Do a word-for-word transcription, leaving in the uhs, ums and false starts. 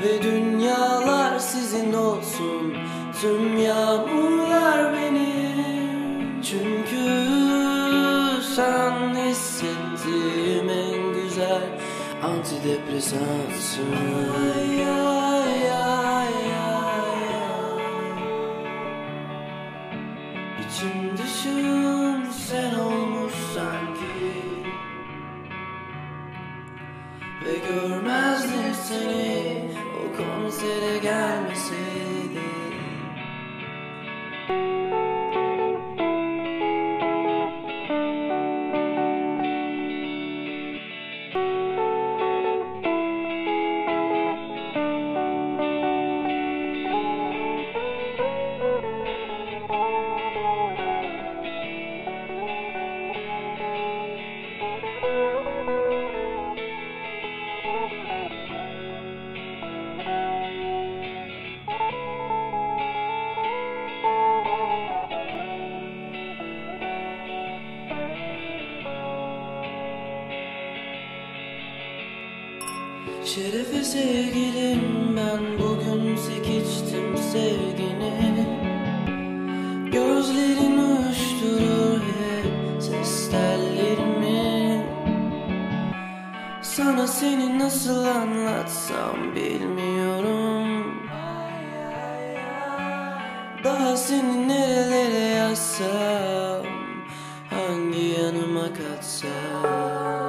Ve dünyalar sizin olsun, tüm yağmurlar benim. Çünkü sen hissettiğim en güzel antidepresansın. Ay, ay, ay, ay. İçim dışım sen olmuş sanki. Ve görmezdim seni o konsere gelmeseydi. Şerefe sevgilim, ben bugün sik içtim sevgini. Gözlerin uyuşturur hep ses tellerimi. Sana seni nasıl anlatsam bilmiyorum. Daha seni nerelere yazsam, hangi yanıma katsam.